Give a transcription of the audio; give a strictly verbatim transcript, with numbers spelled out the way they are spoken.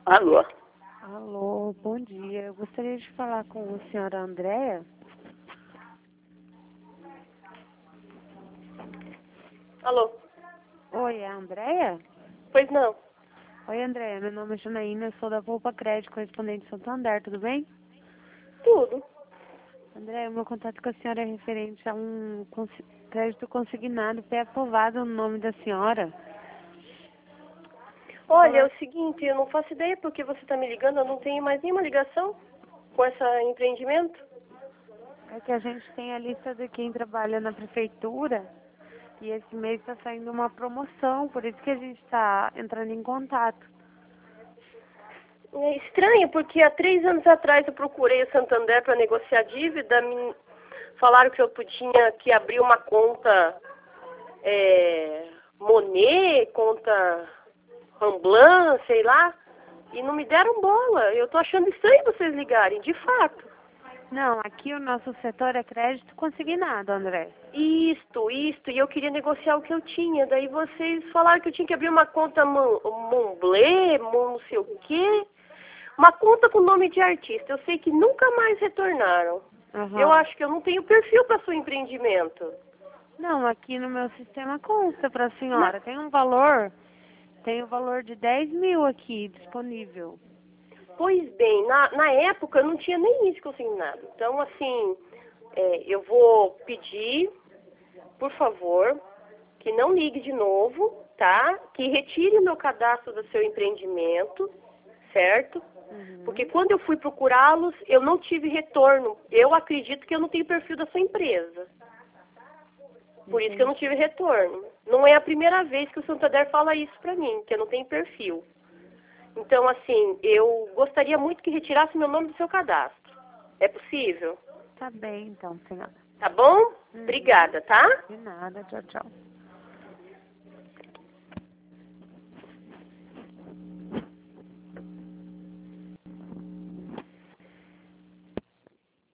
Alô? Alô, bom dia. Eu gostaria de falar com a senhora Andréa. Alô? Oi, é a Andréa? Pois não. Oi, Andréa. Meu nome é Janaína, eu sou da Poupa Crédito, correspondente de Santander, tudo bem? Tudo. Andréa, o meu contato com a senhora é referente a um consi- crédito consignado pré-aprovado no nome da senhora. Olha, é o seguinte, eu não faço ideia porque você está me ligando, eu não tenho mais nenhuma ligação com esse empreendimento. É que a gente tem a lista de quem trabalha na prefeitura e esse mês está saindo uma promoção, por isso que a gente está entrando em contato. É estranho, porque há três anos atrás eu procurei o Santander para negociar dívida, me falaram que eu tinha que abrir uma conta é, Monet, conta Ramblan, sei lá, e não me deram bola. Eu tô achando estranho vocês ligarem, de fato. Não, aqui o nosso setor é crédito consignado, André. Isto, isto, e eu queria negociar o que eu tinha. Daí vocês falaram que eu tinha que abrir uma conta Mon- Montblanc, Mon não sei o quê. Uma conta com nome de artista. Eu sei que nunca mais retornaram. Aham. Eu acho que eu não tenho perfil para seu empreendimento. Não, aqui no meu sistema consta para a Na- senhora. Tem um valor, tem um valor de dez mil aqui disponível. Pois bem, na, na época eu não tinha nem isso consignado. Então, assim, é, eu vou pedir, por favor, que não ligue de novo, tá? Que retire o meu cadastro do seu empreendimento, certo? Uhum. Porque quando eu fui procurá-los, eu não tive retorno. Eu acredito que eu não tenho perfil da sua empresa. Por isso que eu não tive retorno. Não é a primeira vez que o Santander fala isso pra mim, que eu não tenho perfil. Então, assim, eu gostaria muito que retirasse meu nome do seu cadastro. É possível? Tá bem, então, senhora. Tá bom? Uhum. Obrigada, tá? De nada, tchau, tchau.